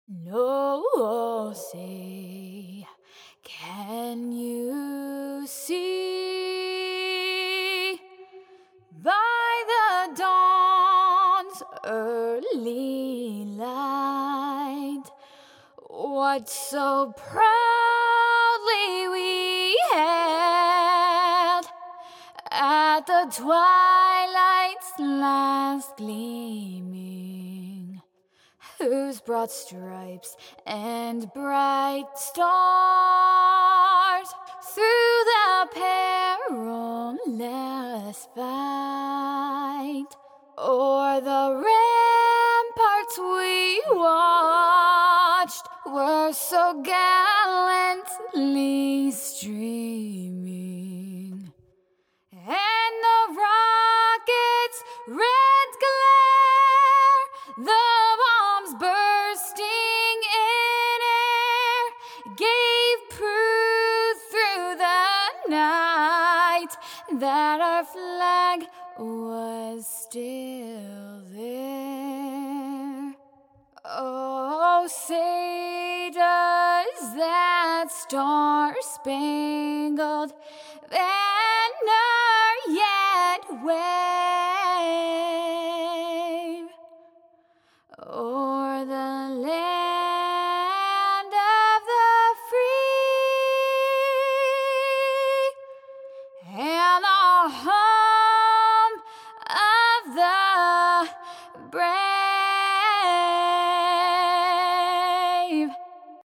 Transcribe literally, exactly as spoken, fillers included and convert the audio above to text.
No, say, can you see by the dawn's early light what so proudly we hailed at the twilight's last gleaming, whose broad stripes and bright stars through the perilous fight o'er the ramparts we watched were so gallantly streaming, and the rocket's red glare, the bombs bursting in air, gave proof through the night that our flag was still there. Oh, say does that star-spangled banner